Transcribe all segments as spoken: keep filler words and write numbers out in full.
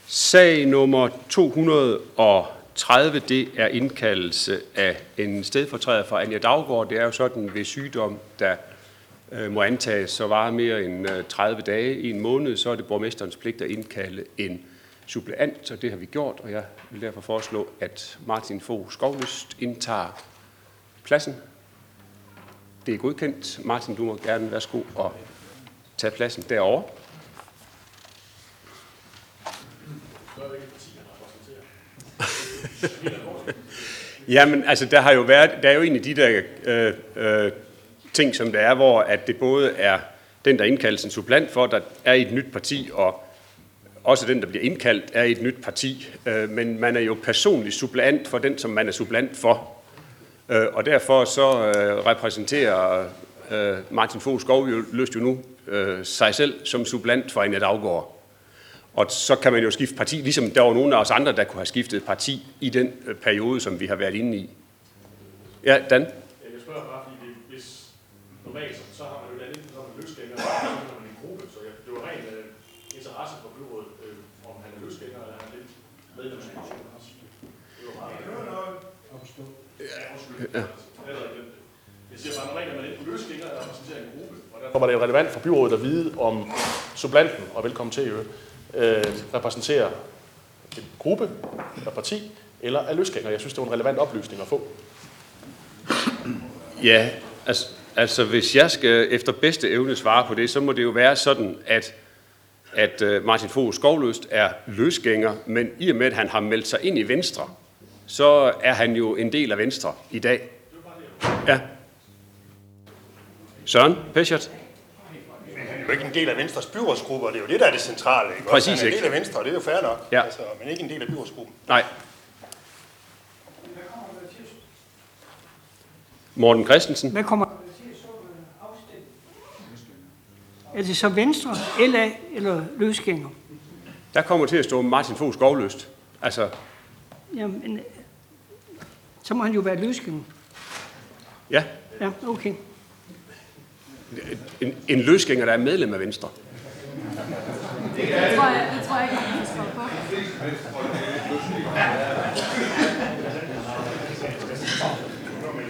Sag nummer to hundrede og tredive, det er indkaldelse af en stedfortræder fra Anja Daugaard. Det er jo sådan ved sygdom, der øh, må antages så varer mere end øh, tredive dage, en måned, så er det borgmesterens pligt at indkalde en suppleant, og det har vi gjort, og jeg vil derfor foreslå, at Martin Fogh Skovlyst indtager pladsen. Det er godkendt. Martin, du må gerne værsgo og tage pladsen derovre. Jamen, altså, der har jo været, der er jo en af de der øh, øh, ting, som der er, hvor at det både er den, der indkaldes en suppleant for, der er i et nyt parti, og også den, der bliver indkaldt, er i et nyt parti. Øh, men man er jo personlig suppleant for den, som man er suppleant for. Øh, og derfor så øh, repræsenterer øh, Martin Fogh Skovlyst jo nu øh, sig selv som suppleant for Anja Daugaard. Og så kan man jo skifte parti, ligesom der var nogle af os andre, der kunne have skiftet parti i den øh, periode, som vi har været inde i. Ja, Dan? Jeg spørger bare, fordi det, hvis normalt, så har man jo et andet, så har man løsgænger, og så har man en gruppe, så jeg, det var ren øh, interesse for byrådet, øh, om han er løsgænger, eller han er lidt medlemsfunktion. Det var bare noget at forstå. Ja, undskyld. Jeg siger bare, normalt er man enten løsgænger, eller repræsenterer en gruppe, og derfor var det jo relevant for byrådet at vide, om supplanten, og velkommen til Jørgen, Øh, repræsenterer en gruppe, eller parti, eller er løsgænger. Jeg synes, det er en relevant oplysning at få. Ja, altså, altså hvis jeg skal efter bedste evne svare på det, så må det jo være sådan, at, at Martin Fogh Skovlyst er løsgænger, men i og med, at han har meldt sig ind i Venstre, så er han jo en del af Venstre i dag. Ja. Søren Peschert. Han er jo ikke en del af Venstres byrådsgruppe, og det er jo det, der er det centrale. Ikke? Præcis han er en ikke. del af Venstre, og det er jo fair nok, ja. altså, men ikke en del af byrådsgruppen. Nej. Morten Christensen. Hvad kommer til at så afstemning? Er det så Venstre, L A eller løsgænger? Der kommer til at stå Martin Fogh Skovlyst. Altså. Jamen, så må han jo være løsgænger. Ja. Ja, okay. En, en løsgænger, der er medlem af Venstre. Det tror jeg, det tror jeg ikke, han står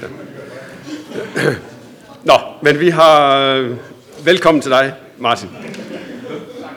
på. Nå, men vi har... Velkommen til dig, Martin.